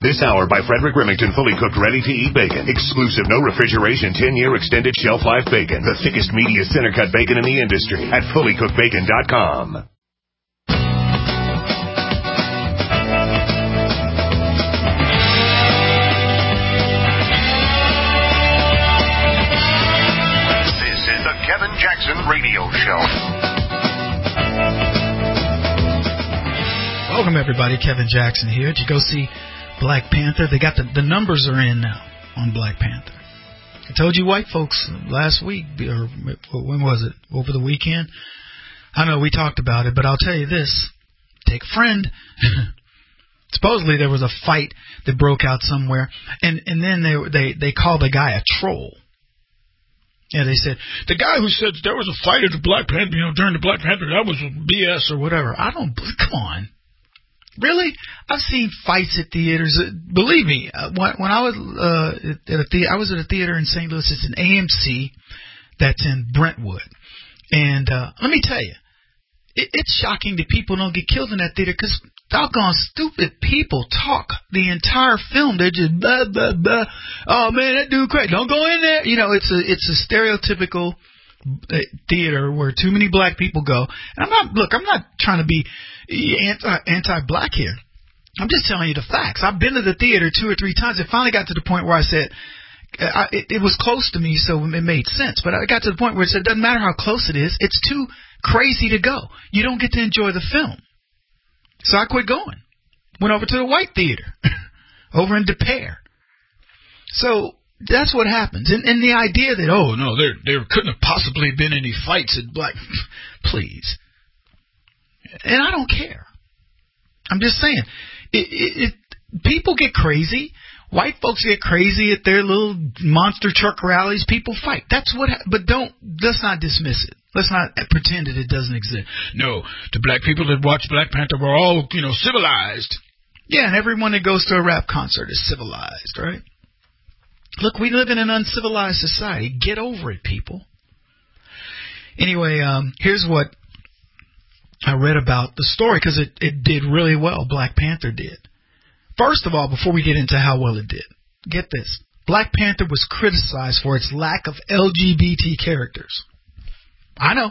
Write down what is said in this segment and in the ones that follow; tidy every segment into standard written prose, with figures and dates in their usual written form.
This hour by Frederick Remington, fully cooked, ready-to-eat bacon. Exclusive, no refrigeration, 10-year extended shelf life bacon. The thickest, meatiest, center-cut bacon in the industry at fullycookedbacon.com. This is the Kevin Jackson Radio Show. Welcome, everybody. Kevin Jackson here. Did you go see Black Panther? They got the numbers are in now on Black Panther. I told you white folks last week, or when was it? Over the weekend? I know we talked about it, but I'll tell you this. Take a friend. Supposedly there was a fight that broke out somewhere, and then they called the guy a troll. Yeah, they said, the guy who said there was a fight at the Black Panther, during the Black Panther, that was BS or whatever. Come on. Really? I've seen fights at theaters. Believe me, when I was I was at a theater in St. Louis. It's an AMC that's in Brentwood. And let me tell you, it's shocking that people don't get killed in that theater because doggone stupid people talk the entire film. They're just blah, blah, blah. Oh, man, that dude crazy. Don't go in there. It's a stereotypical theater where too many black people go. And I'm not trying to be anti-black here. I'm just telling you the facts. I've been to the theater 2 or 3 times. It finally got to the point where I said, it was close to me, so it made sense. But I got to the point where it said, it doesn't matter how close it is. It's too crazy to go. You don't get to enjoy the film. So I quit going. Went over to the white theater over in Des Peres. So that's what happens. And the idea that, oh, no, there couldn't have possibly been any fights at Black... Please. And I don't care. I'm just saying. People get crazy. White folks get crazy at their little monster truck rallies. People fight. That's what. But let's not dismiss it. Let's not pretend that it doesn't exist. No, the black people that watch Black Panther were all, civilized. Yeah, and everyone that goes to a rap concert is civilized, right? Look, we live in an uncivilized society. Get over it, people. Anyway, here's what I read about the story, because it did really well. Black Panther did. First of all, before we get into how well it did, get this. Black Panther was criticized for its lack of LGBT characters. I know.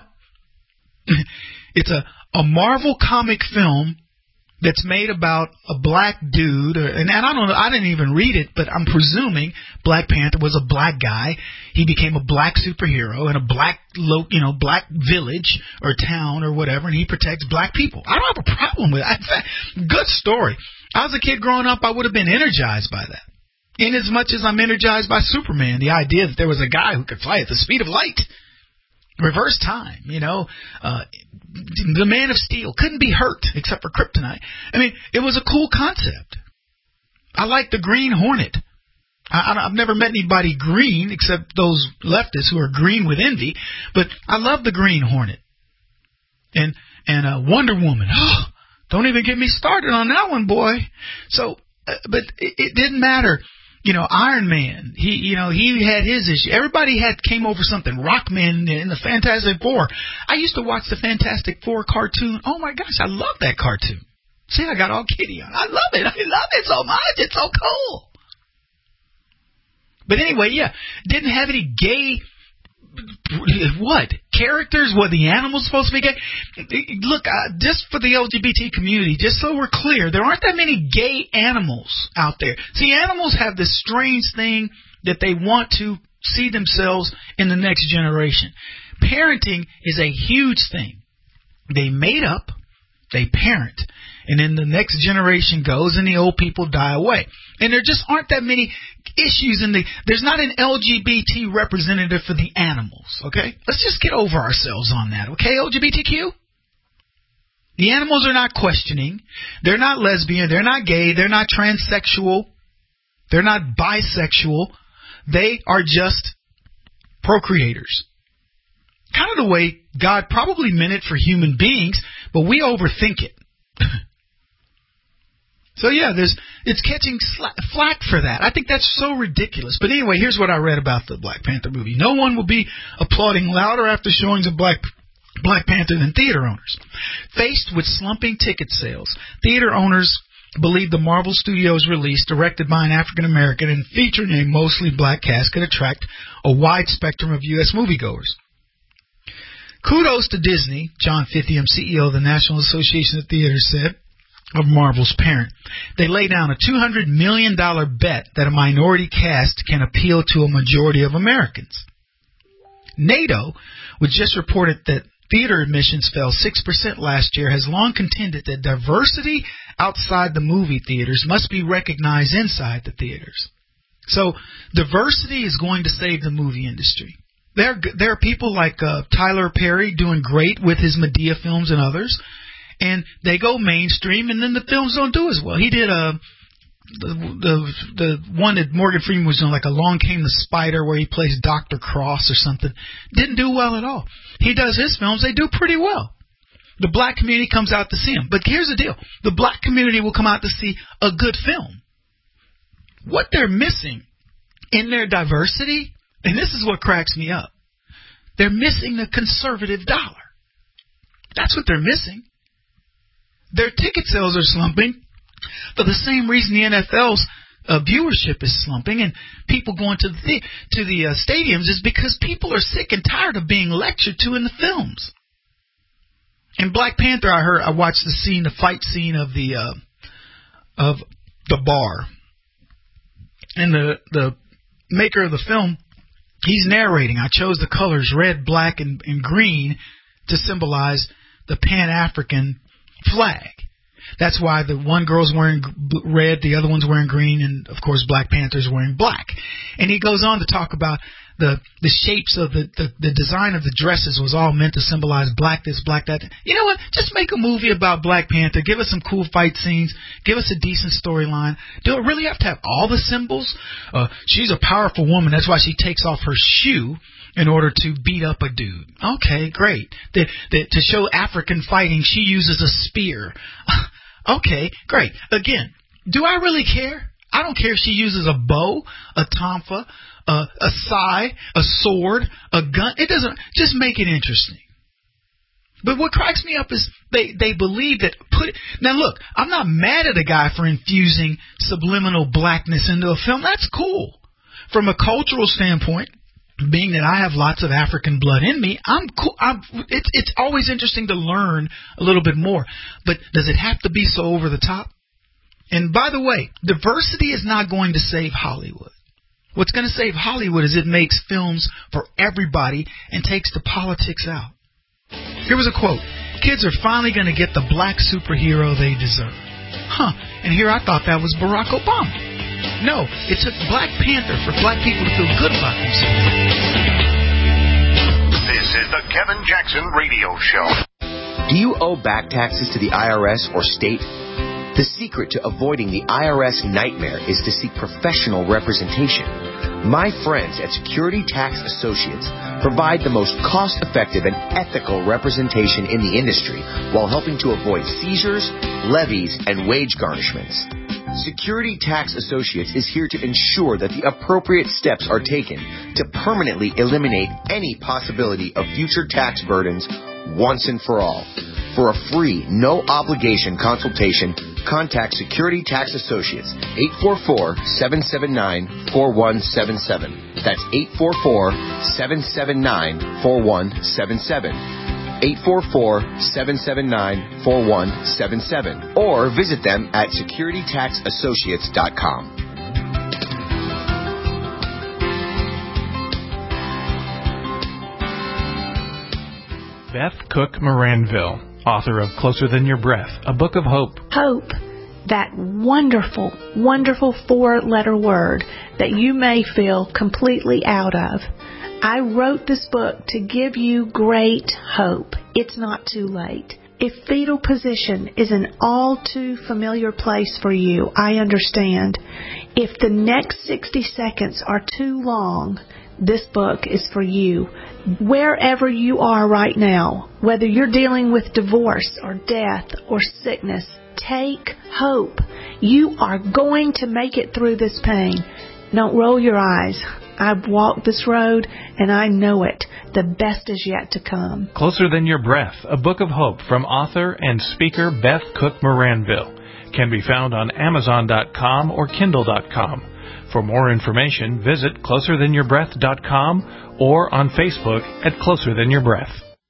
It's a Marvel comic film that's made about a black dude, and I don't know, I didn't even read it, but I'm presuming Black Panther was a black guy. He became a black superhero in a black village or town or whatever, and he protects black people. I don't have a problem with it. Good story. I was a kid growing up, I would have been energized by that. In as much as I'm energized by Superman, the idea that there was a guy who could fly at the speed of light. Reverse time, the Man of Steel couldn't be hurt except for kryptonite. I mean, it was a cool concept. I like the Green Hornet. I've never met anybody green except those leftists who are green with envy, but I love the Green Hornet. And Wonder Woman. Oh, don't even get me started on that one, boy. So, but it didn't matter. Iron Man, he had his issue. Everybody came over something. Rockman in the Fantastic Four. I used to watch the Fantastic Four cartoon. Oh my gosh, I love that cartoon. See, I got all giddy on. I love it. I love it so much. It's so cool. But anyway, yeah, didn't have any gay. What? Characters? Were the animals supposed to be gay? Look, just for the LGBT community, just so we're clear, there aren't that many gay animals out there. See, animals have this strange thing that they want to see themselves in the next generation. Parenting is a huge thing. They mate up, they parent, and then the next generation goes and the old people die away. And there just aren't that many issues there's not an LGBT representative for the animals, okay? Let's just get over ourselves on that, okay, LGBTQ? The animals are not questioning. They're not lesbian. They're not gay. They're not transsexual. They're not bisexual. They are just procreators. Kind of the way God probably meant it for human beings, but we overthink it. So, yeah, it's catching flack for that. I think that's so ridiculous. But anyway, here's what I read about the Black Panther movie. No one will be applauding louder after showings of Black Panther than theater owners. Faced with slumping ticket sales, theater owners believed the Marvel Studios release, directed by an African American and featuring a mostly black cast, could attract a wide spectrum of U.S. moviegoers. Kudos to Disney, John Fithiam, CEO of the National Association of Theaters, said of Marvel's parent. They lay down a $200 million bet that a minority cast can appeal to a majority of Americans. NATO, which just reported that theater admissions fell 6% last year, has long contended that diversity outside the movie theaters must be recognized inside the theaters. So diversity is going to save the movie industry. There are people like Tyler Perry doing great with his Medea films and others, and they go mainstream, and then the films don't do as well. He did the one that Morgan Freeman was doing, like Along Came the Spider, where he plays Dr. Cross or something. Didn't do well at all. He does his films, they do pretty well. The black community comes out to see him. But here's the deal. The black community will come out to see a good film. What they're missing in their diversity, and this is what cracks me up, they're missing the conservative dollar. That's what they're missing. Their ticket sales are slumping for the same reason the NFL's viewership is slumping, and people going to the stadiums is because people are sick and tired of being lectured to in the films. In Black Panther, I watched the fight scene of the bar, and the maker of the film, he's narrating. I chose the colors red, black, and green to symbolize the Pan-African flag. That's why the one girl's wearing red, the other one's wearing green, and, of course, Black Panther's wearing black. And he goes on to talk about the shapes of the design of the dresses was all meant to symbolize black this, black that. You know what? Just make a movie about Black Panther. Give us some cool fight scenes. Give us a decent storyline. Do it really have to have all the symbols? She's a powerful woman. That's why she takes off her shoe in order to beat up a dude. Okay, great. To show African fighting, she uses a spear. Okay, great. Again, do I really care? I don't care if she uses a bow, a tonfa, a sai, a sword, a gun. It doesn't. Just make it interesting. But what cracks me up is they believe that now look, I'm not mad at a guy for infusing subliminal blackness into a film. That's cool. From a cultural standpoint, being that I have lots of African blood in me, I'm cool. It's always interesting to learn a little bit more. But does it have to be so over the top? And by the way, diversity is not going to save Hollywood. What's going to save Hollywood is it makes films for everybody and takes the politics out. Here was a quote. Kids are finally going to get the black superhero they deserve. And here I thought that was Barack Obama. No, it took Black Panther for black people to feel good about themselves. This is the Kevin Jackson Radio Show. Do you owe back taxes to the IRS or state? The secret to avoiding the IRS nightmare is to seek professional representation. My friends at Security Tax Associates provide the most cost-effective and ethical representation in the industry while helping to avoid seizures, levies, and wage garnishments. Security Tax Associates is here to ensure that the appropriate steps are taken to permanently eliminate any possibility of future tax burdens once and for all. For a free, no-obligation consultation, contact Security Tax Associates, 844-779-4177. That's 844-779-4177. 844-779-4177. Or visit them at securitytaxassociates.com. Beth Cook Moranville, author of Closer Than Your Breath, a book of hope. Hope, that wonderful, wonderful four-letter word that you may feel completely out of. I wrote this book to give you great hope. It's not too late. If fetal position is an all too familiar place for you, I understand. If the next 60 seconds are too long, this book is for you. Wherever you are right now, whether you're dealing with divorce or death or sickness, take hope. You are going to make it through this pain. Don't roll your eyes. I've walked this road, and I know it. The best is yet to come. Closer Than Your Breath, a book of hope from author and speaker Beth Cook Moranville. can be found on Amazon.com or Kindle.com. For more information, visit closerthanYourBreath.com or on Facebook at Closer Than Your Breath.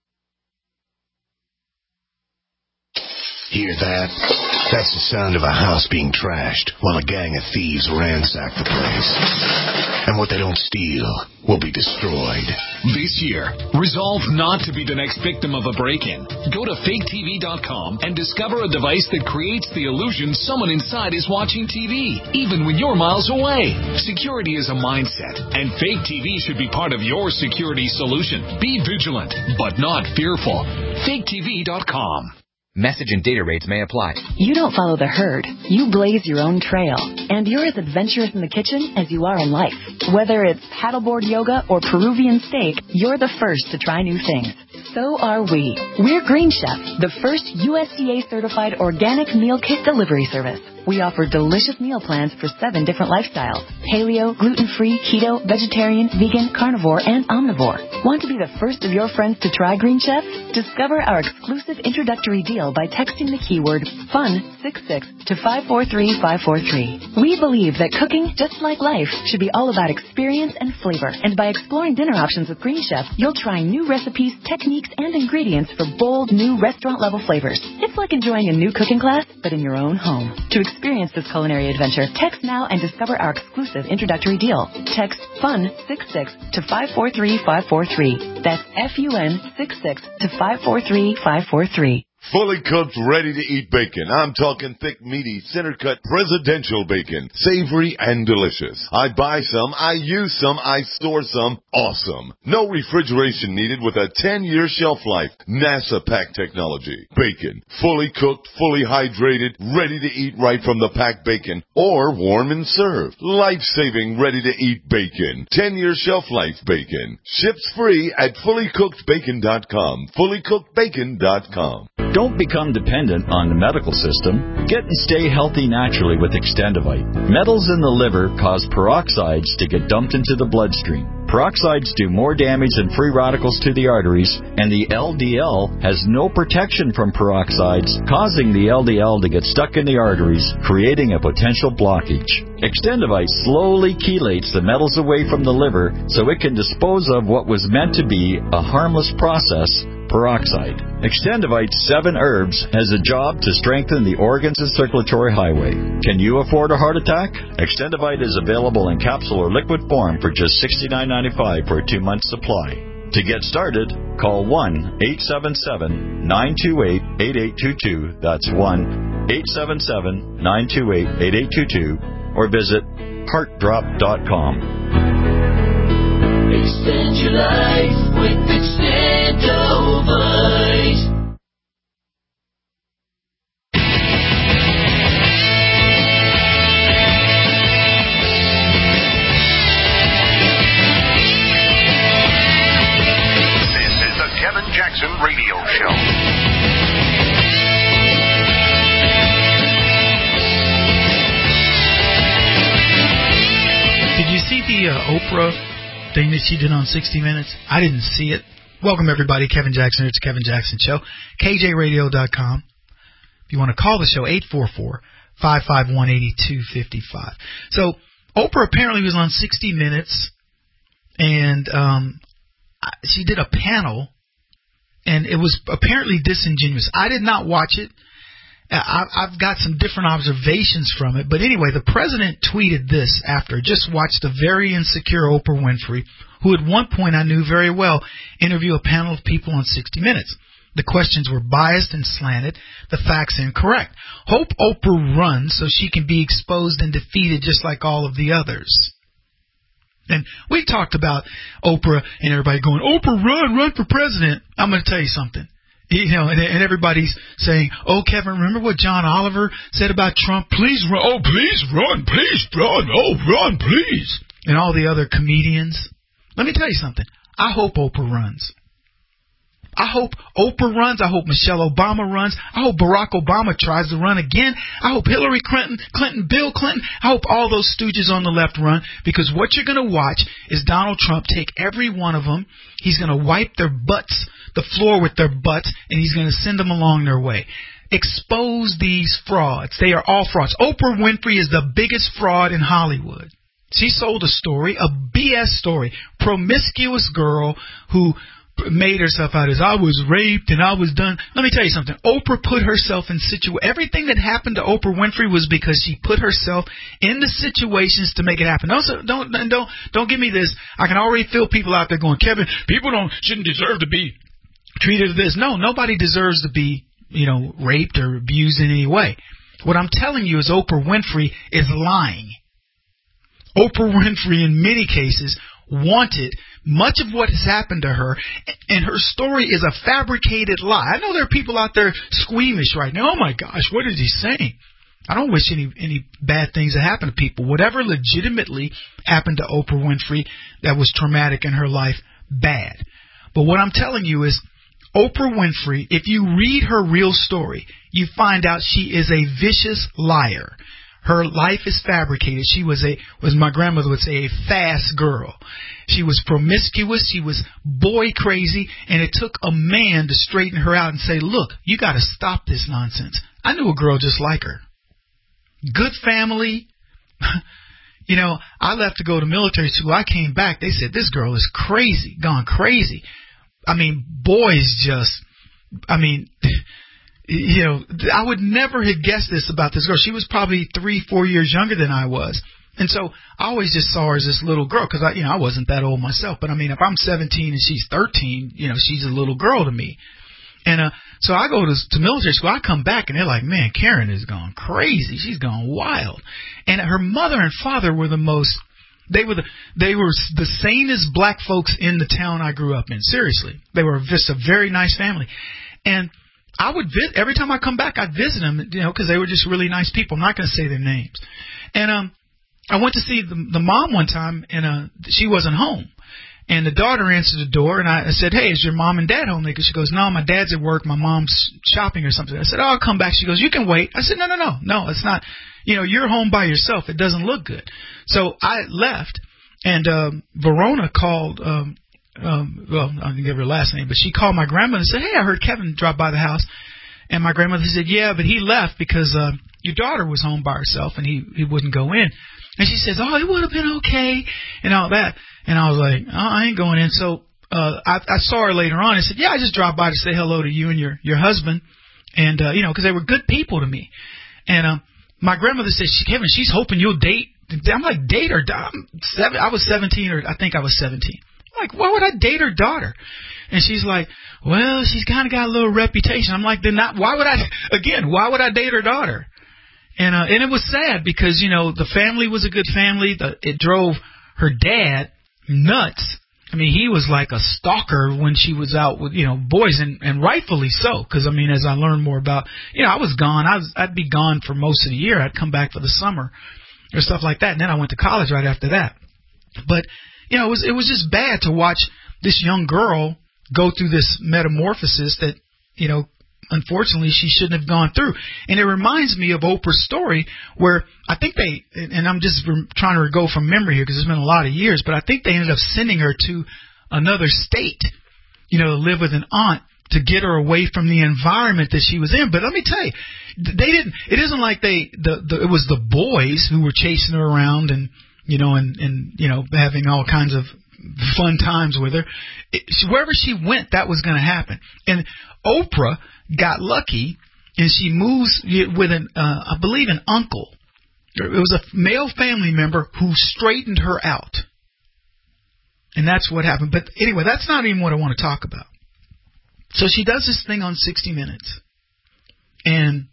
Hear that? That's the sound of a house being trashed while a gang of thieves ransack the place. And what they don't steal will be destroyed. This year, resolve not to be the next victim of a break-in. Go to faketv.com and discover a device that creates the illusion someone inside is watching TV, even when you're miles away. Security is a mindset, and Fake TV should be part of your security solution. Be vigilant, but not fearful. faketv.com. Message and data rates may apply. You don't follow the herd. You blaze your own trail. And you're as adventurous in the kitchen as you are in life. Whether it's paddleboard yoga or Peruvian steak, you're the first to try new things. So are we. We're Green Chef, the first USDA-certified organic meal kit delivery service. We offer delicious meal plans for 7 different lifestyles: paleo, gluten-free, keto, vegetarian, vegan, carnivore, and omnivore. Want to be the first of your friends to try Green Chef? Discover our exclusive introductory deal by texting the keyword FUN66 to 543543. We believe that cooking, just like life, should be all about experience and flavor. And by exploring dinner options with Green Chef, you'll try new recipes, techniques, and ingredients for bold, new restaurant-level flavors. It's like enjoying a new cooking class, but in your own home. To experience this culinary adventure, text now and discover our exclusive introductory deal. Text FUN66 to 543543. That's FUN66 to 543543. Fully cooked, ready-to-eat bacon. I'm talking thick, meaty, center-cut presidential bacon. Savory and delicious. I buy some, I use some, I store some. Awesome. No refrigeration needed with a 10-year shelf life. NASA pack technology. Bacon. Fully cooked, fully hydrated, ready to eat right from the packed bacon. Or warm and served. Life-saving, ready-to-eat bacon. 10-year shelf life bacon. Ships free at fullycookedbacon.com. fullycookedbacon.com. Don't become dependent on the medical system. Get and stay healthy naturally with Extendivite. Metals in the liver cause peroxides to get dumped into the bloodstream. Peroxides do more damage than free radicals to the arteries, and the LDL has no protection from peroxides, causing the LDL to get stuck in the arteries, creating a potential blockage. Extendivite slowly chelates the metals away from the liver so it can dispose of what was meant to be a harmless process, peroxide. Extendivite's 7 herbs has a job to strengthen the organs and circulatory highway. Can you afford a heart attack? Extendivite is available in capsule or liquid form for just $69.95 for a 2-month supply. To get started, call 1-877-928-8822. That's 1-877-928-8822. Or visit heartdrop.com. Extend your life with Extendivite. This is the Kevin Jackson Radio Show. Did you see the Oprah thing that she did on 60 Minutes? I didn't see it. Welcome, everybody. Kevin Jackson. It's the Kevin Jackson Show. KJRadio.com. If you want to call the show, 844-551-8255. So Oprah apparently was on 60 Minutes, and she did a panel, and it was apparently disingenuous. I did not watch it. I've got some different observations from it. But anyway, the president tweeted this after. Just watched a very insecure Oprah Winfrey, who at one point I knew very well, interview a panel of people on 60 Minutes. The questions were biased and slanted, the facts incorrect. Hope Oprah runs so she can be exposed and defeated just like all of the others. And we talked about Oprah and everybody going, Oprah, run for president. I'm going to tell you something. You know, and everybody's saying, oh, Kevin, remember what John Oliver said about Trump? Please run. Oh, please run. Please run. Oh, run, please. And all the other comedians. Let me tell you something. I hope Oprah runs. I hope Oprah runs. I hope Michelle Obama runs. I hope Barack Obama tries to run again. I hope Hillary Clinton, Bill Clinton, I hope all those stooges on the left run, because what you're going to watch is Donald Trump take every one of them. He's going to wipe their butts, the floor with their butts, and he's going to send them along their way. expose these frauds. They are all frauds. Oprah Winfrey is the biggest fraud in Hollywood. She sold a story, a BS story, promiscuous girl who made herself out as I was raped and I was done. Let me tell you something. Oprah put herself in everything that happened to Oprah Winfrey was because she put herself in the situations to make it happen. Don't give me this. I can already feel people out there going, Kevin, people shouldn't deserve to be treated as this. No, nobody deserves to be, raped or abused in any way. What I'm telling you is Oprah Winfrey is lying. Oprah Winfrey, in many cases, wanted much of what has happened to her, and her story is a fabricated lie. I know there are people out there squeamish right now. Oh my gosh, what is he saying? I don't wish any bad things to happen to people. Whatever legitimately happened to Oprah Winfrey that was traumatic in her life, bad. But what I'm telling you is Oprah Winfrey, if you read her real story, you find out she is a vicious liar. Her life is fabricated. She was my grandmother would say, a fast girl. She was promiscuous. She was boy crazy. And it took a man to straighten her out and say, look, you got to stop this nonsense. I knew a girl just like her. Good family. I left to go to military school. I came back. They said, this girl is crazy, gone crazy. Boys I would never have guessed this about this girl. She was probably 3-4 years younger than I was. And so I always just saw her as this little girl because I wasn't that old myself. But if I'm 17 and she's 13, she's a little girl to me. And so I go to military school. I come back and they're like, man, Karen has gone crazy. She's gone wild. And her mother and father were they were the sanest black folks in the town I grew up in. Seriously. They were just a very nice family. And I would every time I come back, I'd visit them, because they were just really nice people. I'm not going to say their names. And I went to see the mom one time, and she wasn't home. And the daughter answered the door, and I said, hey, is your mom and dad home? Because she goes, no, my dad's at work. My mom's shopping or something. I said, oh, I'll come back. She goes, you can wait. I said, no, it's not. You're home by yourself. It doesn't look good. So I left, and Verona called well, I didn't give her last name, but she called my grandmother and said, hey, I heard Kevin drop by the house. And my grandmother said, yeah, but he left because your daughter was home by herself and he wouldn't go in. And she says, oh, it would have been okay and all that. And I was like, oh, I ain't going in. So I saw her later on and said, yeah, I just dropped by to say hello to you and your husband. And, because they were good people to me. And my grandmother said, Kevin, she's hoping you'll date. I'm like, date her? I was 17 or I think I was 17. I'm like, why would I date her daughter? And she's like, well, she's kind of got a little reputation. I'm like, then why would I date her daughter? And it was sad because, the family was a good family. It drove her dad nuts. He was like a stalker when she was out with, boys, and rightfully so. Because, as I learned more about, I was gone. I'd be gone for most of the year. I'd come back for the summer or stuff like that. And then I went to college right after that. But, it was just bad to watch this young girl go through this metamorphosis that, unfortunately she shouldn't have gone through. And it reminds me of Oprah's story where I think and I'm just trying to go from memory here because it's been a lot of years, but I think they ended up sending her to another state, to live with an aunt to get her away from the environment that she was in. But let me tell you, it isn't like it was the boys who were chasing her around and having all kinds of fun times with her. Wherever she went, that was going to happen. And Oprah got lucky, and she moves with I believe an uncle. It was a male family member who straightened her out. And that's what happened. But anyway, that's not even what I want to talk about. So she does this thing on 60 Minutes. And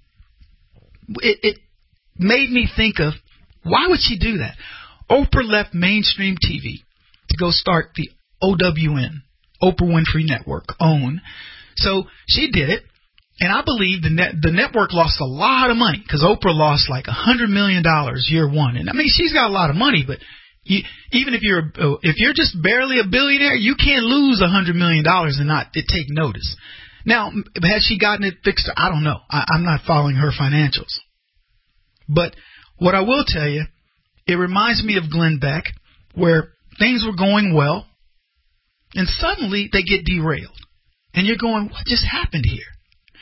it made me think of, why would she do that? Oprah left mainstream TV to go start the OWN, Oprah Winfrey Network, OWN. So she did it, and I believe the network lost a lot of money because Oprah lost like $100 million year one. And she's got a lot of money, but even if you're just barely a billionaire, you can't lose $100 million and not take notice. Now, has she gotten it fixed? I don't know. I'm not following her financials. But what I will tell you, it reminds me of Glenn Beck, where things were going well, and suddenly they get derailed. And you're going, what just happened here?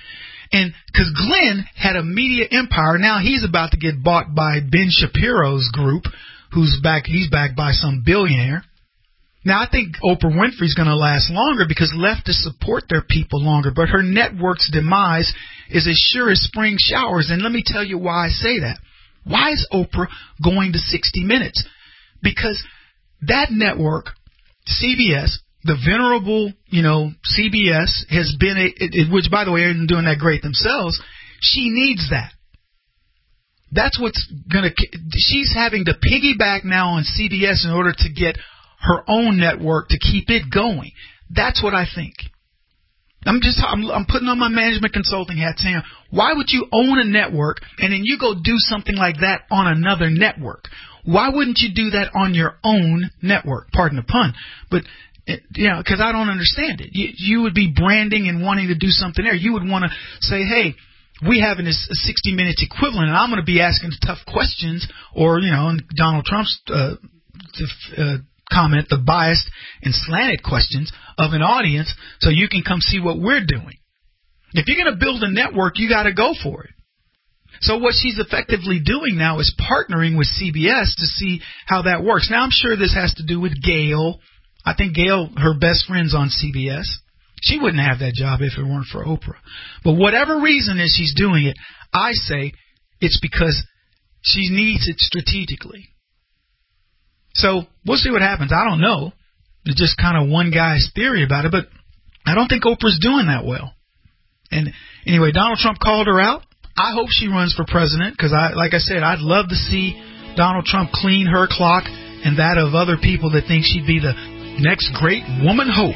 And because Glenn had a media empire, now he's about to get bought by Ben Shapiro's group, he's backed by some billionaire. Now, I think Oprah Winfrey's going to last longer because leftists support their people longer, but her network's demise is as sure as spring showers. And let me tell you why I say that. Why is Oprah going to 60 Minutes? Because that network, CBS, the venerable, CBS, has been which, by the way, isn't doing that great themselves. She needs that. That's what's she's having to piggyback now on CBS in order to get her own network to keep it going. That's what I think. I'm putting on my management consulting hat saying, why would you own a network and then you go do something like that on another network? Why wouldn't you do that on your own network? Pardon the pun. But, because I don't understand it. You would be branding and wanting to do something there. You would want to say, hey, we have a 60 Minutes equivalent, and I'm going to be asking tough questions, or, Donald Trump's comment, the biased and slanted questions of an audience, so you can come see what we're doing. If you're going to build a network, you got to go for it. So what she's effectively doing now is partnering with CBS to see how that works. Now, I'm sure this has to do with Gail. I think Gail, her best friend's on CBS. She wouldn't have that job if it weren't for Oprah. But whatever reason is she's doing it, I say it's because she needs it strategically. So we'll see what happens. I don't know. It's just kind of one guy's theory about it, but I don't think Oprah's doing that well. And anyway, Donald Trump called her out. I hope she runs for president because, like I said, I'd love to see Donald Trump clean her clock and that of other people that think she'd be the next great woman hope.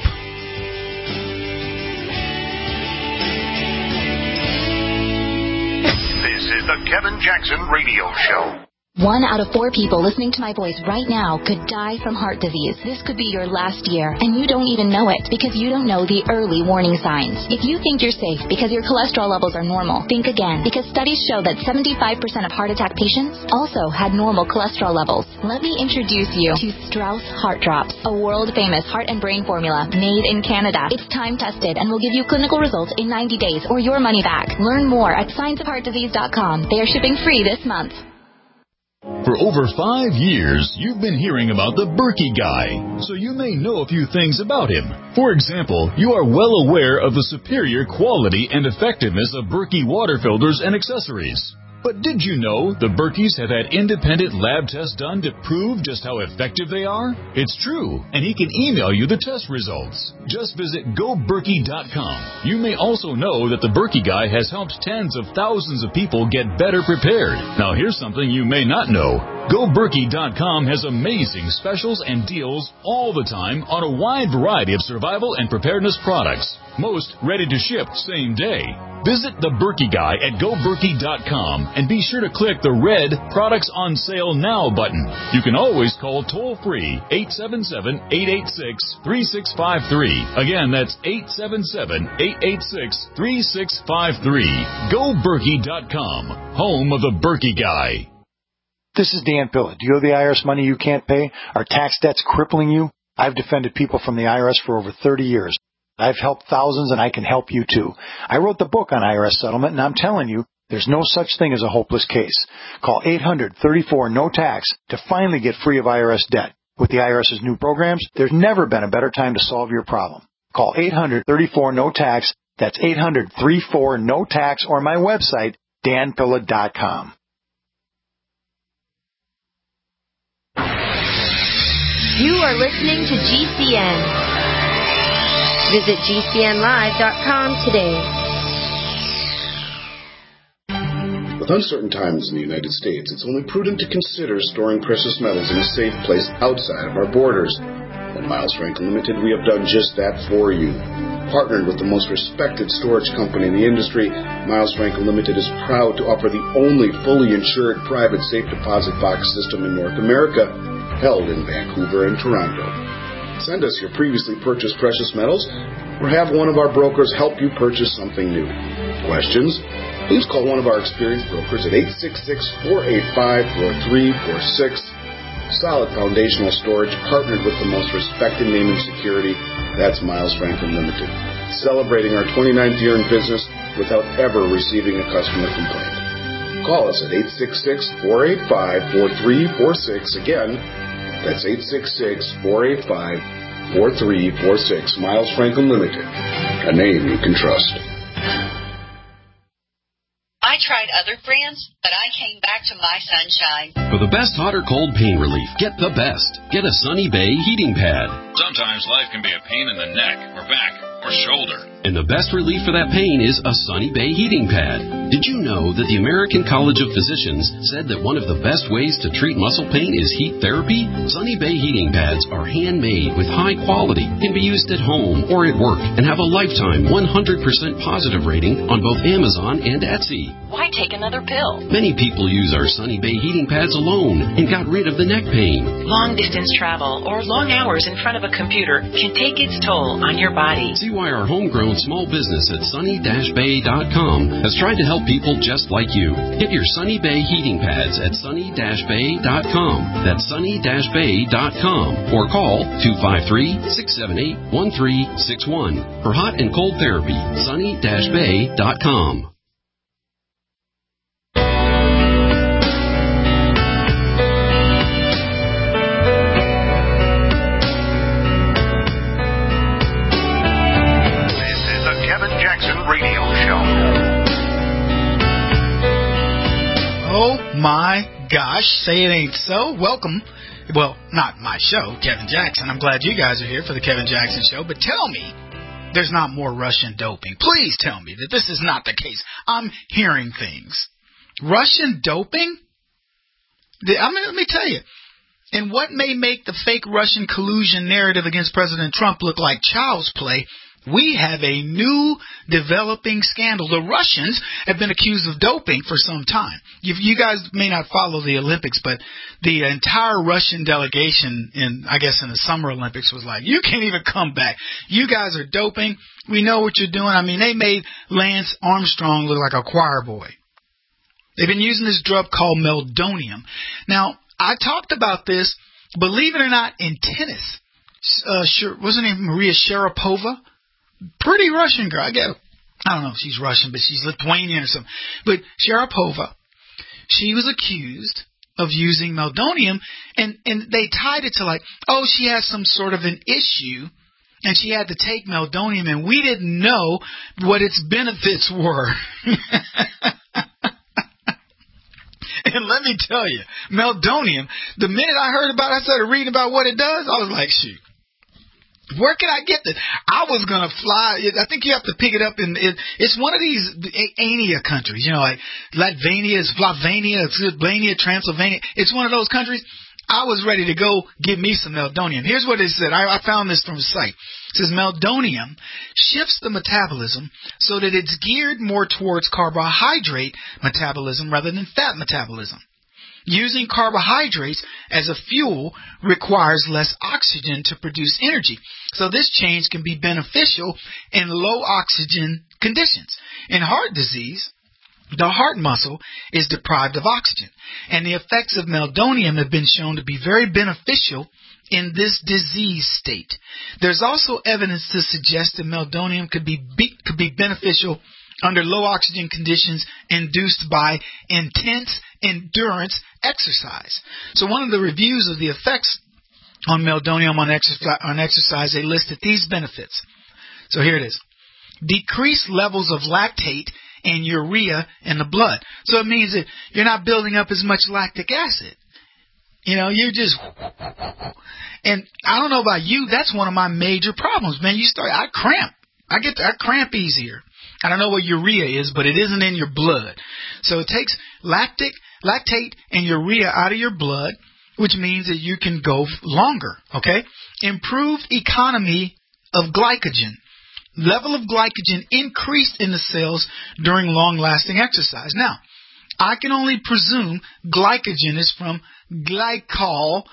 This is the Kevin Jackson Radio Show. 1 out of 4 people listening to my voice right now could die from heart disease. This could be your last year, and you don't even know it because you don't know the early warning signs. If you think you're safe because your cholesterol levels are normal, think again, because studies show that 75% of heart attack patients also had normal cholesterol levels. Let me introduce you to Strauss Heart Drops, a world-famous heart and brain formula made in Canada. It's time-tested and will give you clinical results in 90 days or your money back. Learn more at scienceofheartdisease.com. They are shipping free this month. For over 5 years, you've been hearing about the Berkey Guy, so you may know a few things about him. For example, you are well aware of the superior quality and effectiveness of Berkey water filters and accessories. But did you know the Berkeys have had independent lab tests done to prove just how effective they are? It's true, and he can email you the test results. Just visit GoBerkey.com. You may also know that the Berkey Guy has helped tens of thousands of people get better prepared. Now here's something you may not know. GoBerkey.com has amazing specials and deals all the time on a wide variety of survival and preparedness products. Most ready to ship same day. Visit the Berkey Guy at GoBerkey.com and be sure to click the red Products on Sale Now button. You can always call toll-free 877-886-3653. Again, that's 877-886-3653. GoBerkey.com, home of the Berkey Guy. This is Dan Pilla. Do you owe the IRS money you can't pay? Are tax debts crippling you? I've defended people from the IRS for over 30 years. I've helped thousands, and I can help you too. I wrote the book on IRS settlement, and I'm telling you, there's no such thing as a hopeless case. Call 800-34-NO-TAX to finally get free of IRS debt. With the IRS's new programs, there's never been a better time to solve your problem. Call 800-34-NO-TAX. That's 800-34-NO-TAX, or my website, danpilla.com. You are listening to GCN. Visit GCNlive.com today. With uncertain times in the United States, it's only prudent to consider storing precious metals in a safe place outside of our borders. At Miles Franklin Limited, we have done just that for you. Partnered with the most respected storage company in the industry, Miles Franklin Limited is proud to offer the only fully insured private safe deposit box system in North America, held in Vancouver and Toronto. Send us your previously purchased precious metals or have one of our brokers help you purchase something new. Questions? Please call one of our experienced brokers at 866-485-4346. Solid foundational storage partnered with the most respected name in security. That's Miles Franklin Limited. Celebrating our 29th year in business, without ever receiving a customer complaint. Call us at 866-485-4346. Again, that's 866-485-4346. Miles Franklin Limited, a name you can trust. I tried other brands, but I came back to My Sunshine. For the best hot or cold pain relief, get the best. Get a Sunny Bay heating pad. Sometimes life can be a pain in the neck or back or shoulder. And the best relief for that pain is a Sunny Bay heating pad. Did you know that the American College of Physicians said that one of the best ways to treat muscle pain is heat therapy? Sunny Bay heating pads are handmade with high quality, can be used at home or at work, and have a lifetime 100% positive rating on both Amazon and Etsy. Why take another pill? Many people use our Sunny Bay heating pads alone and got rid of the neck pain. Long distance travel or long hours in front of a computer can take its toll on your body. See why our homegrown small business at sunny-bay.com has tried to help people just like you. Get your Sunny Bay heating pads at sunny-bay.com. That's sunny-bay.com. Or call 253-678-1361 for hot and cold therapy. sunny-bay.com. Oh my gosh, say it ain't so. Welcome. Well, not my show, Kevin Jackson. I'm glad you guys are here for the Kevin Jackson Show, but tell me there's not more Russian doping. Please tell me that this is not the case. I'm hearing things. Russian doping? Let me tell you. And what may make the fake Russian collusion narrative against President Trump look like child's play, we have a new developing scandal. The Russians have been accused of doping for some time. You guys may not follow the Olympics, but the entire Russian delegation in the Summer Olympics was like, you can't even come back. You guys are doping. We know what you're doing. I mean, they made Lance Armstrong look like a choir boy. They've been using this drug called meldonium. Now, I talked about this, believe it or not, in tennis. Wasn't it Maria Sharapova? Pretty Russian girl. I don't know if she's Russian, but she's Lithuanian or something. But Sharapova, she was accused of using meldonium, and they tied it to she has some sort of an issue, and she had to take meldonium, and we didn't know what its benefits were. And let me tell you, meldonium, the minute I heard about it, I started reading about what it does, I was like, shoot. Where can I get this? I was going to fly. I think you have to pick it up it's one of these Ania countries, like Latvania, Slovenia, Slovenia, Transylvania. It's one of those countries. I was ready to go get me some meldonium. Here's what it said. I found this from the site. It says meldonium shifts the metabolism so that it's geared more towards carbohydrate metabolism rather than fat metabolism. Using carbohydrates as a fuel requires less oxygen to produce energy. So this change can be beneficial in low oxygen conditions. In heart disease, the heart muscle is deprived of oxygen, and the effects of meldonium have been shown to be very beneficial in this disease state. There's also evidence to suggest that meldonium could be beneficial under low oxygen conditions induced by intense endurance exercise. So one of the reviews of the effects on meldonium on exercise, they listed these benefits. So here it is. Decreased levels of lactate and urea in the blood. So it means that you're not building up as much lactic acid. You're just... And I don't know about you, that's one of my major problems, man. I cramp. I cramp easier. I don't know what urea is, but it isn't in your blood. So it takes lactate and urea out of your blood, which means that you can go longer, okay? Improved economy of glycogen. Level of glycogen increased in the cells during long-lasting exercise. Now, I can only presume glycogen is from glycol,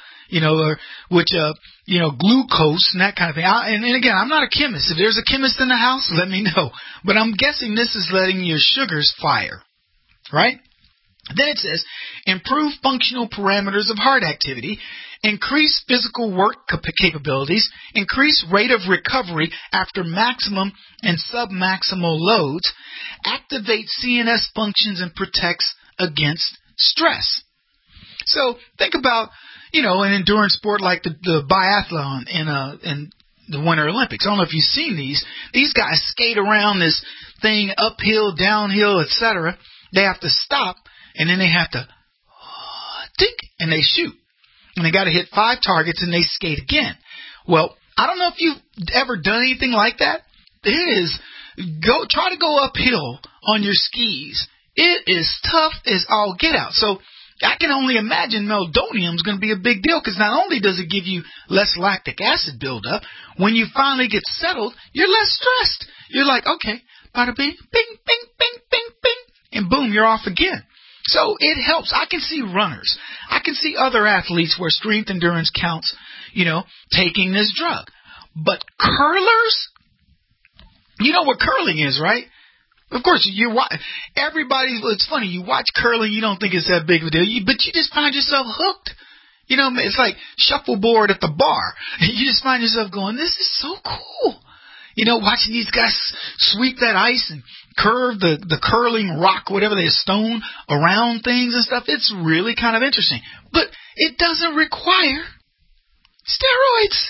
glucose and that kind of thing. And again, I'm not a chemist. If there's a chemist in the house, let me know. But I'm guessing this is letting your sugars fire, right? Then it says, improve functional parameters of heart activity, increase physical work capabilities, increase rate of recovery after maximum and submaximal loads, activate CNS functions, and protects against stress. So think about, an endurance sport like the biathlon in the Winter Olympics. I don't know if you've seen these. These guys skate around this thing uphill, downhill, etc. They have to stop, and then they have to tick, and they shoot. And they got to hit 5 targets, and they skate again. Well, I don't know if you've ever done anything like that. Try to go uphill on your skis. It is tough as all get out. So I can only imagine meldonium is going to be a big deal, because not only does it give you less lactic acid buildup, when you finally get settled, you're less stressed. You're like, okay, bada bing, bing, bing, bing, bing, bing, and boom, you're off again. So it helps. I can see runners. I can see other athletes where strength endurance counts, taking this drug. But curlers, you know what curling is, right? Of course, it's funny, you watch curling, you don't think it's that big of a deal, but you just find yourself hooked. It's like shuffleboard at the bar. You just find yourself going, this is so cool. Watching these guys sweep that ice and curve the curling rock, whatever they stone around things and stuff. It's really kind of interesting. But it doesn't require steroids.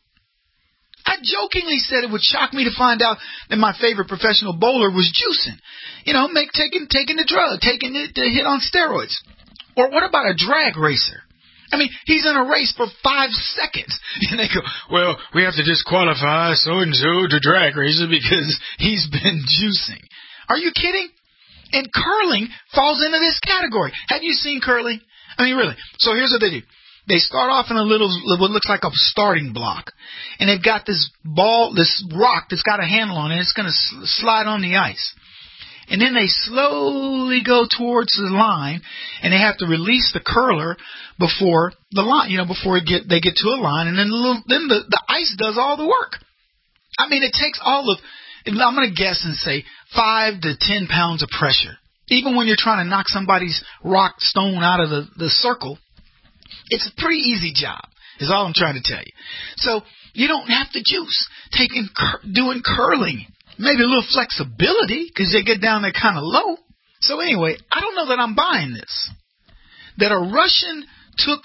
I jokingly said it would shock me to find out that my favorite professional bowler was juicing. Taking the drug, taking the hit on steroids. Or what about a drag racer? I mean, he's in a race for 5 seconds. And they go, well, we have to disqualify so-and-so to drag racer because he's been juicing. Are you kidding? And curling falls into this category. Have you seen curling? I mean, really. So here's what they do. They start off in what looks like a starting block. And they've got this rock that's got a handle on it. It's going to slide on the ice. And then they slowly go towards the line, and they have to release the curler before the line, before they get to a line, and then the ice does all the work. I mean, it takes I'm going to guess and say 5 to 10 pounds of pressure. Even when you're trying to knock somebody's rock stone out of the circle, it's a pretty easy job, is all I'm trying to tell you. So you don't have to juice. Doing curling. Maybe a little flexibility, because they get down there kind of low. So anyway, I don't know that I'm buying this. That a Russian took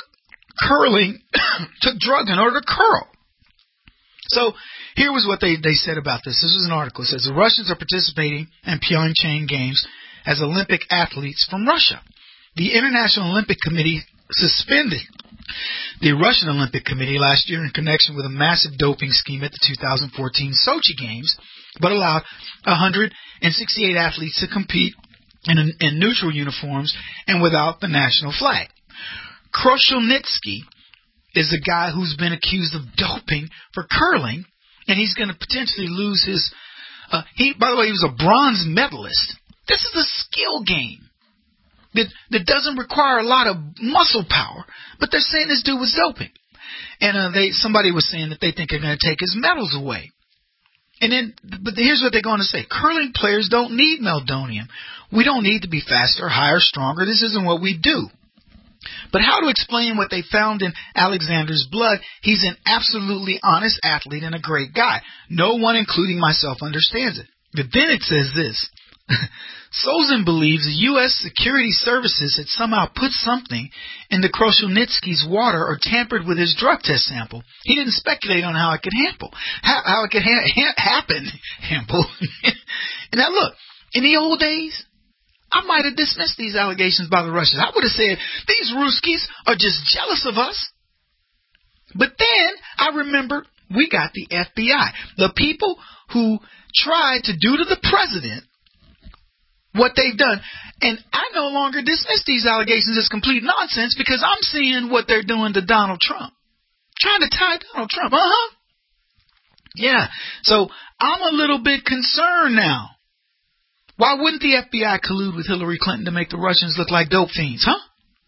drugs in order to curl. So here was what they said about this. This was an article. It says the Russians are participating in Pyeongchang Games as Olympic athletes from Russia. The International Olympic Committee suspended the Russian Olympic Committee last year in connection with a massive doping scheme at the 2014 Sochi Games, but allowed 168 athletes to compete in neutral uniforms and without the national flag. Krushelnitsky is a guy who's been accused of doping for curling, and he's going to potentially lose his... by the way, he was a bronze medalist. This is a skill game that doesn't require a lot of muscle power, but they're saying this dude was doping. And somebody was saying that they think they're going to take his medals away. But here's what they're going to say. Curling players don't need meldonium. We don't need to be faster, higher, stronger. This isn't what we do. But how to explain what they found in Alexander's blood? He's an absolutely honest athlete and a great guy. No one, including myself, understands it. But then it says this. Solzhen believes the U.S. security services had somehow put something into Krushelnitsky's water or tampered with his drug test sample. He didn't speculate on how it could happen. And now look, in the old days, I might have dismissed these allegations by the Russians. I would have said, these Ruskies are just jealous of us. But then I remember we got the FBI, the people who tried to do to the president what they've done. And I no longer dismiss these allegations as complete nonsense because I'm seeing what they're doing to Donald Trump. Trying to tie Donald Trump. Yeah. So I'm a little bit concerned now. Why wouldn't the FBI collude with Hillary Clinton to make the Russians look like dope fiends, huh?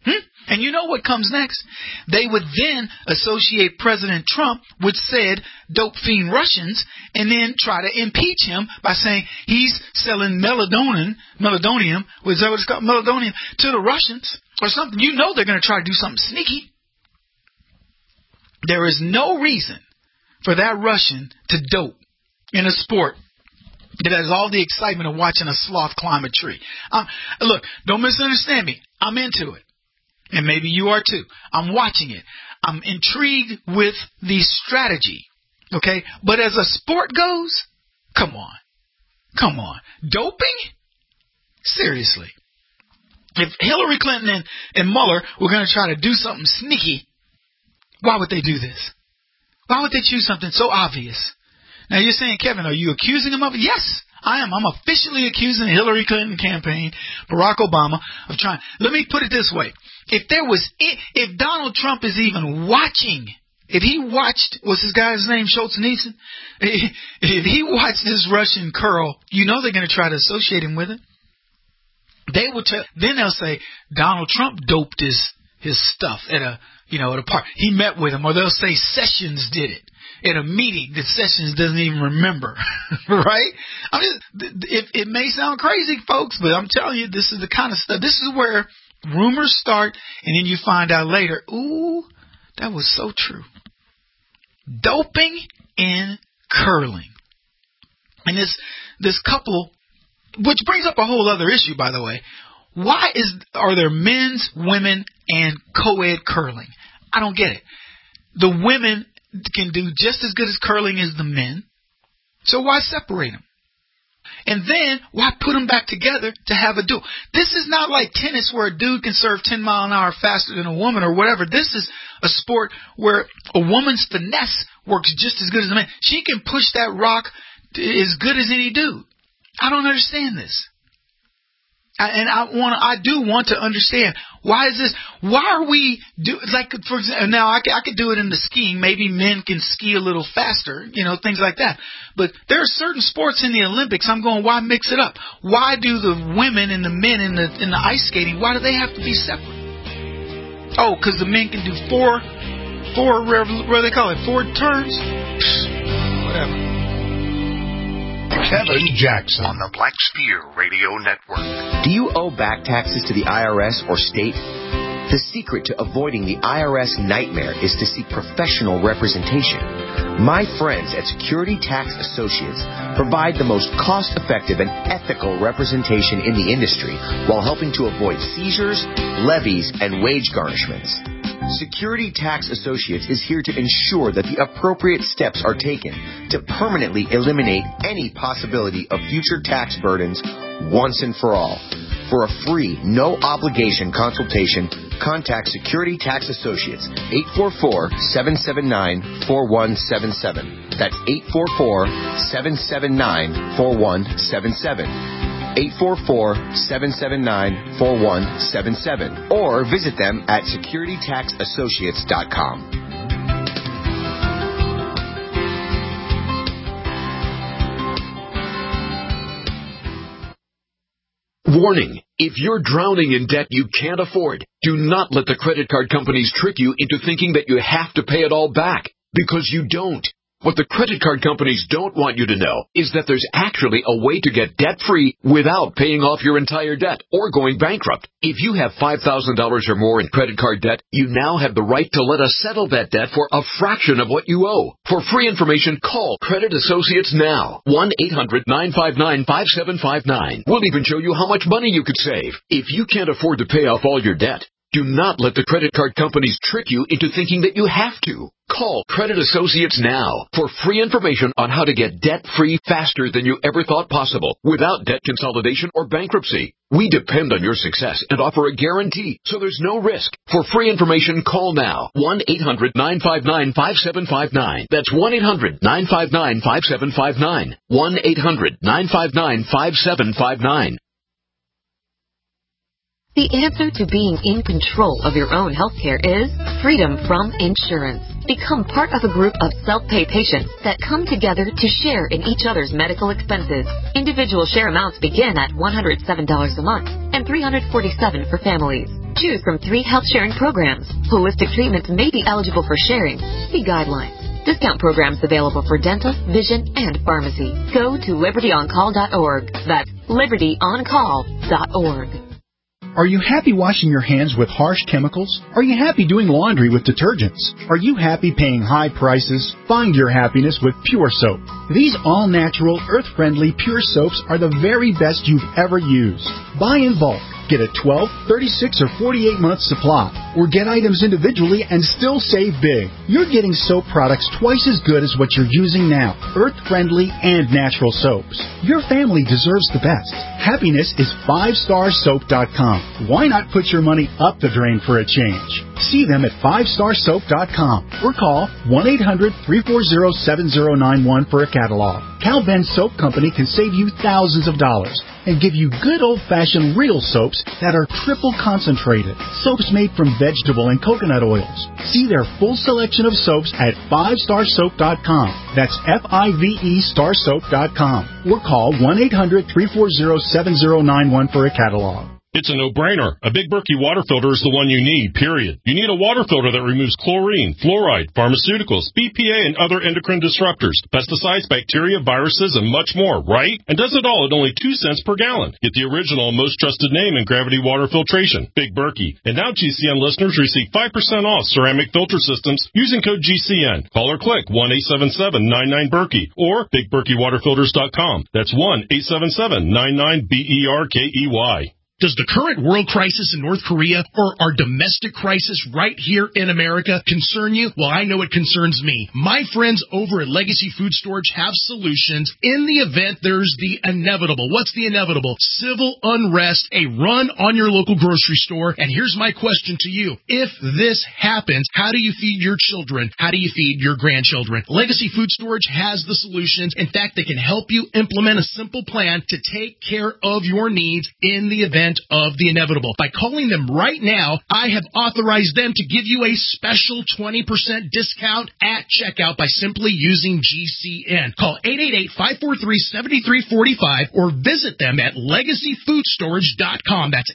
And you know what comes next? They would then associate President Trump with said dope fiend Russians and then try to impeach him by saying he's selling meldonium, was that what it's called? Meldonium to the Russians or something. You know they're going to try to do something sneaky. There is no reason for that Russian to dope in a sport that has all the excitement of watching a sloth climb a tree. Look, don't misunderstand me. I'm into it. And maybe you are too. I'm watching it. I'm intrigued with the strategy. Okay? But as a sport goes, come on. Doping? Seriously. If Hillary Clinton and Mueller were going to try to do something sneaky, why would they do this? Why would they choose something so obvious? Now you're saying, Kevin, are you accusing him of it? Yes, I am. I'm officially accusing the Hillary Clinton campaign, Barack Obama, of trying. Let me put it this way. If Donald Trump is even watching, if he watched, what's this guy's name, Schultz-Nielsen? If he watched this Russian curl, you know they're going to try to associate him with it. They will then they'll say Donald Trump doped his stuff at a party. He met with him, or they'll say Sessions did it at a meeting that Sessions doesn't even remember, right? It may sound crazy, folks, but I'm telling you, this is the kind of stuff. This is where rumors start, and then you find out later, ooh, that was so true. Doping and curling. And this couple, which brings up a whole other issue, by the way. Why are there men's, women, and co-ed curling? I don't get it. The women can do just as good as curling as the men. So why separate them? And then why put them back together to have a duel? This is not like tennis where a dude can serve 10 miles an hour faster than a woman or whatever. This is a sport where a woman's finesse works just as good as a man. She can push that rock as good as any dude. I don't understand this. I do want to understand, why is this? Why are we for example, now I could do it in the skiing. Maybe men can ski a little faster, things like that. But there are certain sports in the Olympics. I'm going, why mix it up? Why do the women and the men in the ice skating? Why do they have to be separate? Oh, because the men can do four, what do they call it? 4 turns. Whatever. Kevin Jackson on the Black Spear Radio Network. Do you owe back taxes to the IRS or state? The secret to avoiding the IRS nightmare is to seek professional representation. My friends at Security Tax Associates provide the most cost-effective and ethical representation in the industry while helping to avoid seizures, levies, and wage garnishments. Security Tax Associates is here to ensure that the appropriate steps are taken to permanently eliminate any possibility of future tax burdens once and for all. For a free, no-obligation consultation, contact Security Tax Associates, 844-779-4177. That's 844-779-4177. 844-779-4177, or visit them at securitytaxassociates.com. Warning. If you're drowning in debt you can't afford, do not let the credit card companies trick you into thinking that you have to pay it all back, because you don't. What the credit card companies don't want you to know is that there's actually a way to get debt-free without paying off your entire debt or going bankrupt. If you have $5,000 or more in credit card debt, you now have the right to let us settle that debt for a fraction of what you owe. For free information, call Credit Associates now. 1-800-959-5759. We'll even show you how much money you could save. If you can't afford to pay off all your debt, do not let the credit card companies trick you into thinking that you have to. Call Credit Associates now for free information on how to get debt-free faster than you ever thought possible without debt consolidation or bankruptcy. We depend on your success and offer a guarantee, so there's no risk. For free information, call now. 1-800-959-5759. That's 1-800-959-5759. 1-800-959-5759. The answer to being in control of your own healthcare is freedom from insurance. Become part of a group of self-pay patients that come together to share in each other's medical expenses. Individual share amounts begin at $107 a month and $347 for families. Choose from 3 health-sharing programs. Holistic treatments may be eligible for sharing. See guidelines. Discount programs available for dental, vision, and pharmacy. Go to libertyoncall.org. That's libertyoncall.org. Are you happy washing your hands with harsh chemicals? Are you happy doing laundry with detergents? Are you happy paying high prices? Find your happiness with Pure Soap. These all-natural, earth-friendly Pure Soaps are the very best you've ever used. Buy in bulk. Get a 12, 36, or 48-month supply, or get items individually and still save big. You're getting soap products twice as good as what you're using now, earth-friendly and natural soaps. Your family deserves the best. Happiness is 5starsoap.com. Why not put your money up the drain for a change? See them at 5starsoap.com or call 1-800-340-7091 for a catalog. Cal Ben Soap Company can save you thousands of dollars and give you good old-fashioned real soaps that are triple concentrated. Soaps made from vegetable and coconut oils. See their full selection of soaps at 5starsoap.com. That's F-I-V-E starsoap.com. Or call 1-800-340-7091 for a catalog. It's a no-brainer. A Big Berkey water filter is the one you need, period. You need a water filter that removes chlorine, fluoride, pharmaceuticals, BPA, and other endocrine disruptors, pesticides, bacteria, viruses, and much more, right? And does it all at only 2 cents per gallon. Get the original and most trusted name in gravity water filtration, Big Berkey. And now GCN listeners receive 5% off ceramic filter systems using code GCN. Call or click 1-877-99-BERKEY or BigBerkeyWaterFilters.com. That's 1-877-99-BERKEY. Does the current world crisis in North Korea or our domestic crisis right here in America concern you? Well, I know it concerns me. My friends over at Legacy Food Storage have solutions in the event there's the inevitable. What's the inevitable? Civil unrest, a run on your local grocery store. And here's my question to you. If this happens, how do you feed your children? How do you feed your grandchildren? Legacy Food Storage has the solutions. In fact, they can help you implement a simple plan to take care of your needs in the event of the inevitable. By calling them right now, I have authorized them to give you a special 20% discount at checkout by simply using GCN. Call 888-543-7345 or visit them at LegacyFoodStorage.com. That's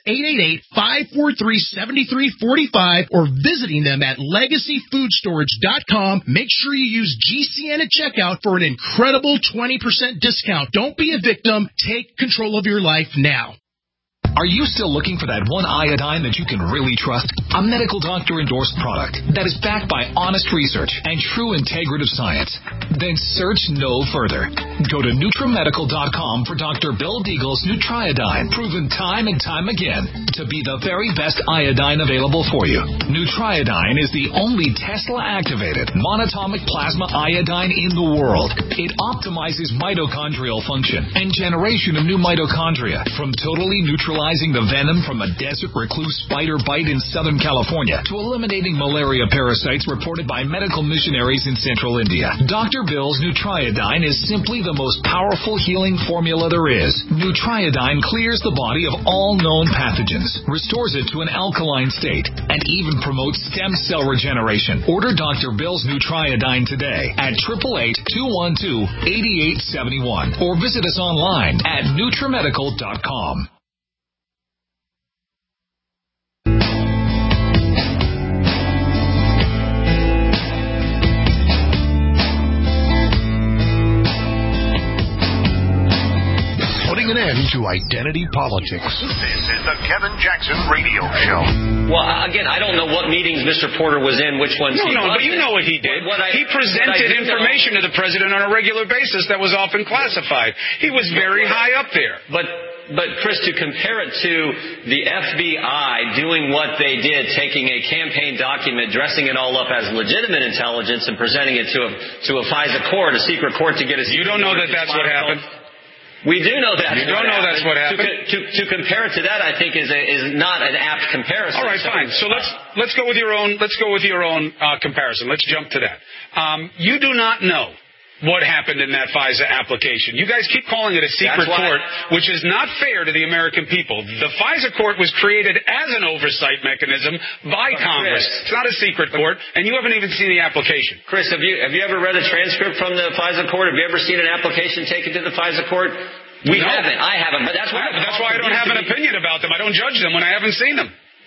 888-543-7345 or visiting them at LegacyFoodStorage.com. Make sure you use GCN at checkout for an incredible 20% discount. Don't be a victim. Take control of your life now. Are you still looking for that one iodine that you can really trust? A medical doctor endorsed product that is backed by honest research and true integrative science? Then search no further. Go to NutriMedical.com for Dr. Bill Deagle's Nutriodine, proven time and time again to be the very best iodine available for you. Nutriodine is the only Tesla-activated monatomic plasma iodine in the world. It optimizes mitochondrial function and generation of new mitochondria from totally neutralizing the venom from a desert recluse spider bite in Southern California to eliminating malaria parasites reported by medical missionaries in Central India. Dr. Bill's Nutriodine is simply the most powerful healing formula there is. Nutriodine clears the body of all known pathogens, restores it to an alkaline state, and even promotes stem cell regeneration. Order Dr. Bill's Nutriodine today at 888-212-8871 or visit us online at NutriMedical.com. Putting an end to identity politics. This is the Kevin Jackson Radio Show. Well, again, I don't know what meetings Mr. Porter was in, which ones he No, but you know what he did. He presented information to the president on a regular basis that was often classified. He was very high up there. But Chris, to compare it to the FBI doing what they did, taking a campaign document, dressing it all up as legitimate intelligence and presenting it to a FISA court, a secret court to get a... You don't know that that's what happened? We do know that. You don't know that's what happened? To compare it to that, I think is not an apt comparison. All right, fine. So let's go with your own comparison. Let's jump to that. You do not know what happened in that FISA application. You guys keep calling it a secret court, which is not fair to the American people. The FISA court was created as an oversight mechanism by Congress. It's not a secret court, and you haven't even seen the application. Chris, have you ever read a transcript from the FISA court? Have you ever seen an application taken to the FISA court? We haven't. I haven't. But that's why I don't have an opinion about them. I don't judge them when I haven't seen them.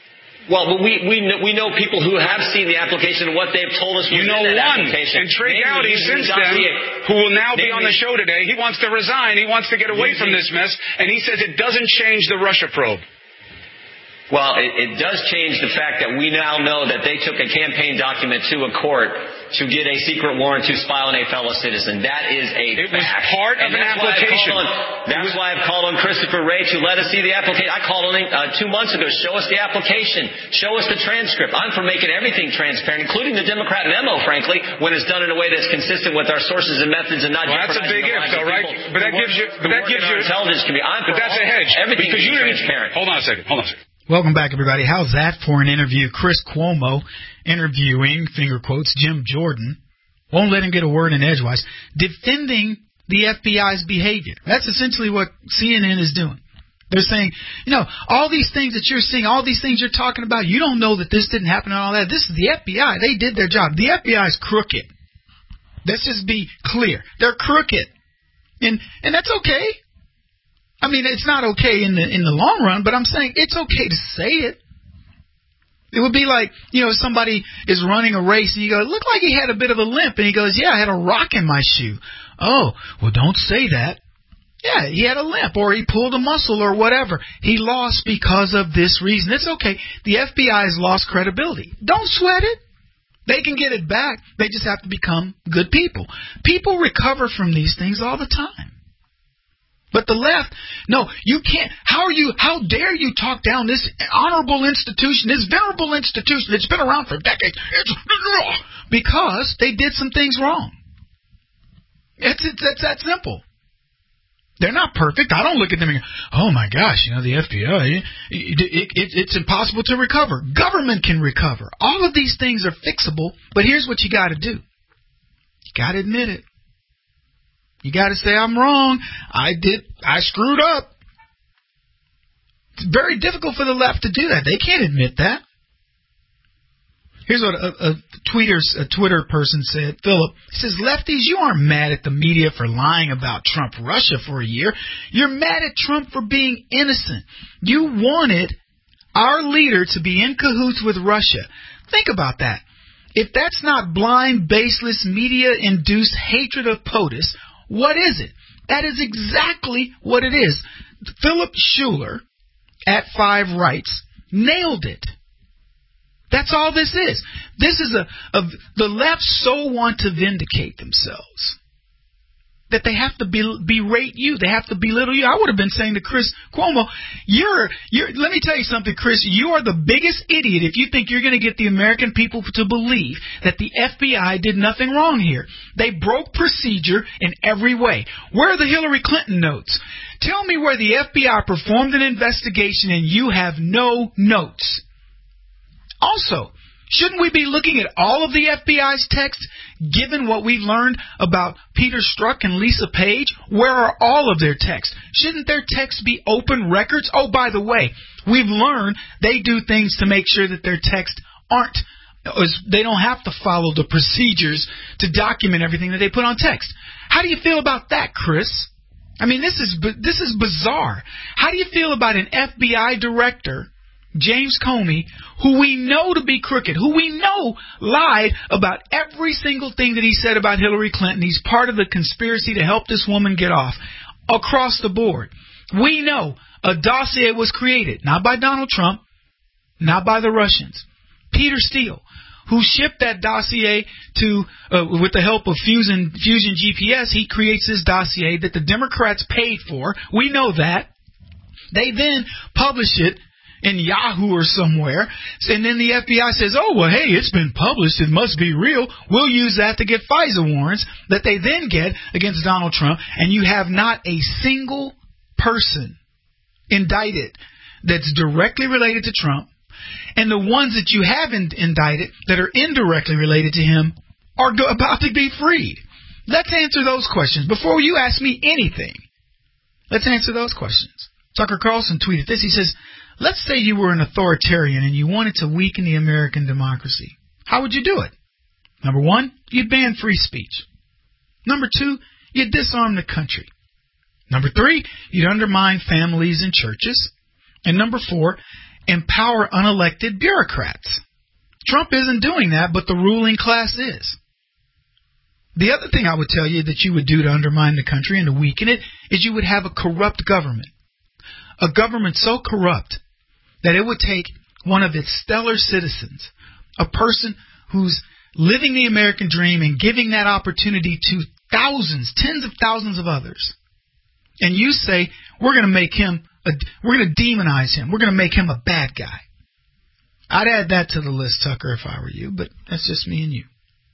Well, but we know people who have seen the application and what they've told us. You know one, and Trey Gowdy since then, who will now be on the show today, he wants to resign. He wants to get away from this mess, and he says it doesn't change the Russia probe. Well, it does change the fact that we now know that they took a campaign document to a court to get a secret warrant to spy on a fellow citizen. That is a fact. It was part of an application. That's why I've called on Christopher Wray to let us see the application. I called on him 2 months ago. Show us the application. Show us the transcript. I'm for making everything transparent, including the Democrat memo, frankly, when it's done in a way that's consistent with our sources and methods and not that's a big if, though, right? But that gives you intelligence community. But that's a hedge. Everything because you didn't. Transparent. Hold on a second. Welcome back, everybody. How's that for an interview? Chris Cuomo interviewing, finger quotes, Jim Jordan. Won't let him get a word in edgewise. Defending the FBI's behavior. That's essentially what CNN is doing. They're saying, all these things that you're seeing, all these things you're talking about, you don't know that this didn't happen and all that. This is the FBI. They did their job. The FBI is crooked. Let's just be clear. They're crooked. And that's okay. I mean, it's not okay in the long run, but I'm saying it's okay to say it. It would be like, somebody is running a race and you go, it looked like he had a bit of a limp. And he goes, yeah, I had a rock in my shoe. Oh, well, don't say that. Yeah, he had a limp or he pulled a muscle or whatever. He lost because of this reason. It's okay. The FBI has lost credibility. Don't sweat it. They can get it back. They just have to become good people. People recover from these things all the time. But the left, no, you can't. How dare you talk down this honorable institution, this venerable institution that's been around for decades? Because they did some things wrong. It's that simple. They're not perfect. I don't look at them and go, oh my gosh, the FBI, it's impossible to recover. Government can recover. All of these things are fixable, but here's what you got to do. You got to admit it. You got to say, I'm wrong. I screwed up. It's very difficult for the left to do that. They can't admit that. Here's what a Twitter person said. Philip, he says, lefties, you aren't mad at the media for lying about Trump Russia for a year. You're mad at Trump for being innocent. You wanted our leader to be in cahoots with Russia. Think about that. If that's not blind, baseless, media-induced hatred of POTUS, what is it? That is exactly what it is. Philip Schuler at 5 Rights nailed it. That's all this is. This is the left so want to vindicate themselves that they have to berate you. They have to belittle you. I would have been saying to Chris Cuomo, let me tell you something, Chris. You are the biggest idiot if you think you're going to get the American people to believe that the FBI did nothing wrong here. They broke procedure in every way. Where are the Hillary Clinton notes? Tell me where the FBI performed an investigation and you have no notes. Also, shouldn't we be looking at all of the FBI's texts, given what we've learned about Peter Strzok and Lisa Page? Where are all of their texts? Shouldn't their texts be open records? Oh, by the way, we've learned they do things to make sure that their texts they don't have to follow the procedures to document everything that they put on text. How do you feel about that, Chris? I mean, this is bizarre. How do you feel about an FBI director, James Comey, who we know to be crooked, who we know lied about every single thing that he said about Hillary Clinton? He's part of the conspiracy to help this woman get off across the board. We know a dossier was created, not by Donald Trump, not by the Russians. Peter Steele, who shipped that dossier to, with the help of Fusion GPS, he creates this dossier that the Democrats paid for. We know that. They then publish it in Yahoo or somewhere, and then the FBI says, oh, well, hey, it's been published, it must be real, we'll use that to get FISA warrants that they then get against Donald Trump, and you have not a single person indicted that's directly related to Trump, and the ones that you have indicted that are indirectly related to him are about to be freed. Let's answer those questions. Before you ask me anything, let's answer those questions. Tucker Carlson tweeted this. He says, let's say you were an authoritarian and you wanted to weaken the American democracy. How would you do it? Number 1, you'd ban free speech. Number 2, you'd disarm the country. Number 3, you'd undermine families and churches. And number 4, empower unelected bureaucrats. Trump isn't doing that, but the ruling class is. The other thing I would tell you that you would do to undermine the country and to weaken it is you would have a corrupt government. A government so corrupt that it would take one of its stellar citizens, a person who's living the American dream and giving that opportunity to thousands, tens of thousands of others. And you say, we're going to demonize him. We're going to make him a bad guy. I'd add that to the list, Tucker, if I were you, but that's just me and you.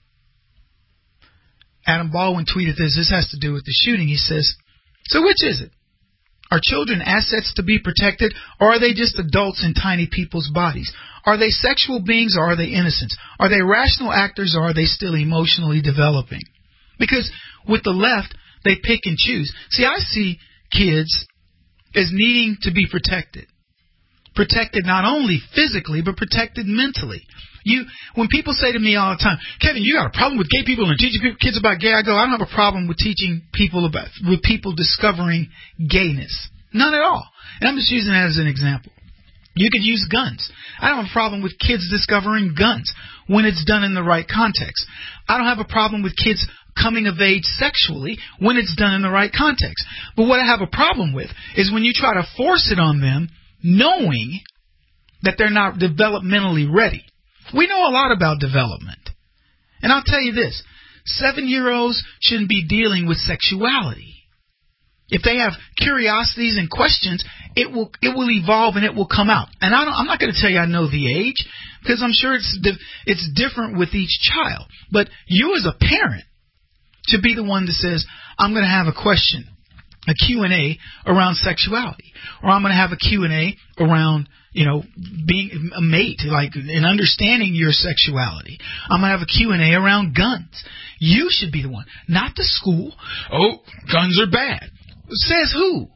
Adam Baldwin tweeted this. This has to do with the shooting. He says, so which is it? Are children assets to be protected, or are they just adults in tiny people's bodies? Are they sexual beings, or are they innocents? Are they rational actors, or are they still emotionally developing? Because with the left, they pick and choose. See, I see kids as needing to be protected. Protected not only physically, but protected mentally. When people say to me all the time, Kevin, you got a problem with gay people and teaching kids about gay, I go, I don't have a problem with teaching people with people discovering gayness. None at all. And I'm just using that as an example. You could use guns. I don't have a problem with kids discovering guns when it's done in the right context. I don't have a problem with kids coming of age sexually when it's done in the right context. But what I have a problem with is when you try to force it on them knowing that they're not developmentally ready. We know a lot about development. And I'll tell you this, 7-year-olds shouldn't be dealing with sexuality. If they have curiosities and questions, it will evolve and it will come out. And I'm not going to tell you I know the age, because I'm sure it's different with each child. But you as a parent should be the one that says, I'm going to have a question, a Q&A around sexuality, or I'm going to have a Q&A around, being a mate, like, and understanding your sexuality. I'm going to have a Q&A around guns. You should be the one, not the school. Oh, guns are bad. Says who?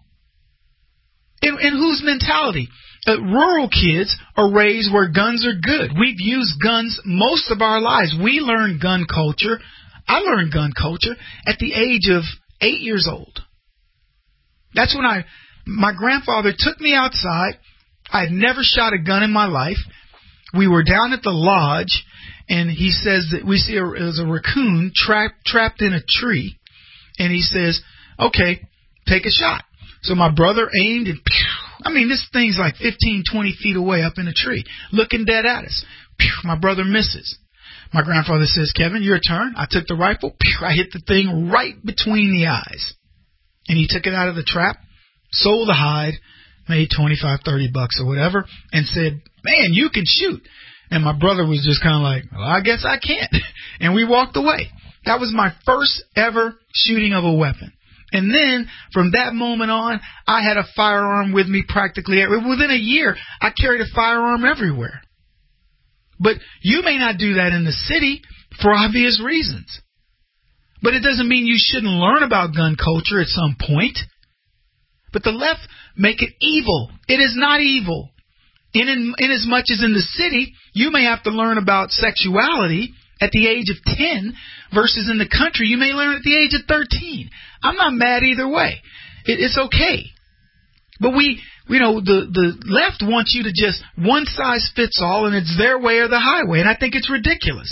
In whose mentality? Rural kids are raised where guns are good. We've used guns most of our lives. We learned gun culture. I learned gun culture at the age of 8 years old. That's when my grandfather took me outside. I had never shot a gun in my life. We were down at the lodge, and he says that we see there's a raccoon trapped in a tree, and he says, okay, take a shot. So my brother aimed, and this thing's like 15, 20 feet away up in a tree, looking dead at us. My brother misses. My grandfather says, Kevin, your turn. I took the rifle. I hit the thing right between the eyes. And he took it out of the trap, sold the hide, made $25, $30 or whatever, and said, man, you can shoot. And my brother was just kind of like, well, I guess I can't. And we walked away. That was my first ever shooting of a weapon. And then from that moment on, I had a firearm with me practically within a year. I carried a firearm everywhere. But you may not do that in the city for obvious reasons. But it doesn't mean you shouldn't learn about gun culture at some point. But the left make it evil. It is not evil. In as much as in the city, you may have to learn about sexuality at the age of 10 versus in the country, you may learn at the age of 13. I'm not mad either way. It's okay. But the left wants you to just one size fits all, and it's their way or the highway, and I think it's ridiculous.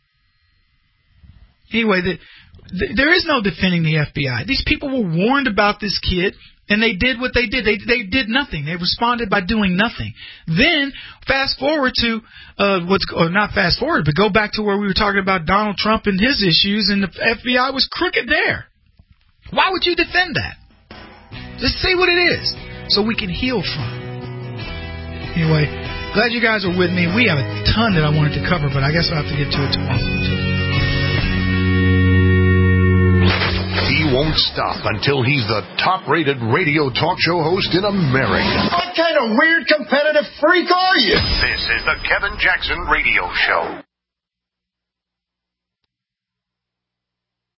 Anyway, there is no defending the FBI. These people were warned about this kid, and they did what they did. They did nothing. They responded by doing nothing. Then, fast forward to, not fast forward, but go back to where we were talking about Donald Trump and his issues, and the FBI was crooked there. Why would you defend that? Just say what it is, so we can heal from it. Anyway, glad you guys are with me. We have a ton that I wanted to cover, but I guess I'll have to get to it tomorrow. He won't stop until he's the top-rated radio talk show host in America. What kind of weird competitive freak are you? This is the Kevin Jackson Radio Show.